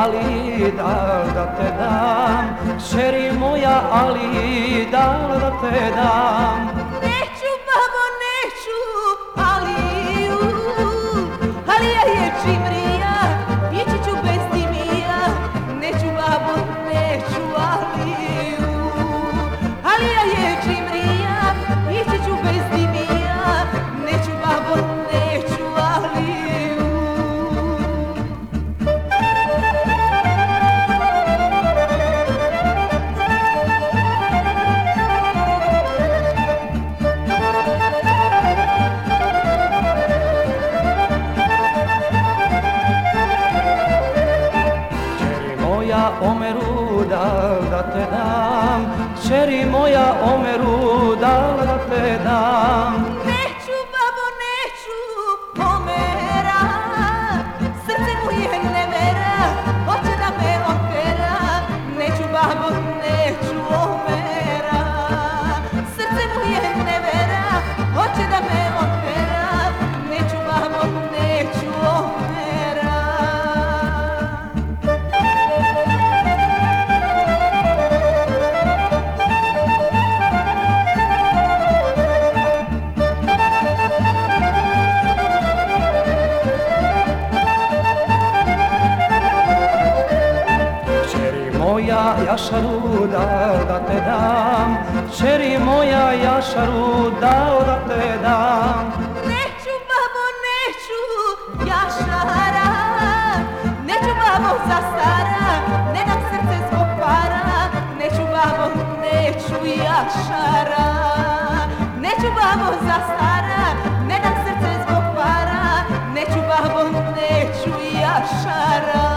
ali da te dam, kćeri moja, ali da te dam. Neću, babo, neću, Alija je džibrija, ići ću bez dimija. Neću, babo, neću, Aliju. Alija je džibrija, ići ću bez dimija. Neću, babo, neću, Aliju. Omeru, da te dam, kćeri moja, Omeru, da te dam. Neću, babo, neću, Omera, srce mu je nevera, hoće da me otera. Neću, babo, neću, Omera, srce mu je nevera, hoće da me otera. Neću, babo, neću, Omera. Moja Jašaru, da te dam, kćeri moja, Jašaru, da te dam. Neću, babo, neću, Jašara, neću, babo, za stara, ne dam srce zbog para. Neću, babo, neću, Jašara, neću, babo, za stara, ne dam srce zbog para. Neću, babo, neću, Jašara.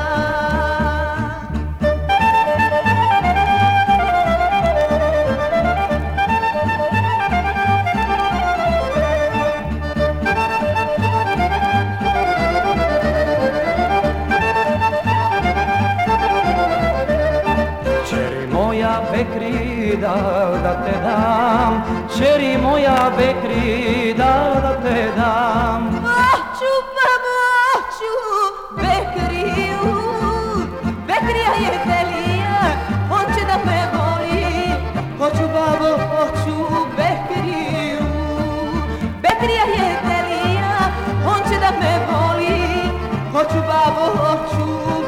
Bekri, da te dam, kćeri moja, Bekri, da te dam. Hoću, babo, hoću, Bekriju, Bekrija je delija, on će da me voli. Hoću, babo, hoću, Bekriju, Bekrija je delija, on će da me voli. Hoću, babo, hoću,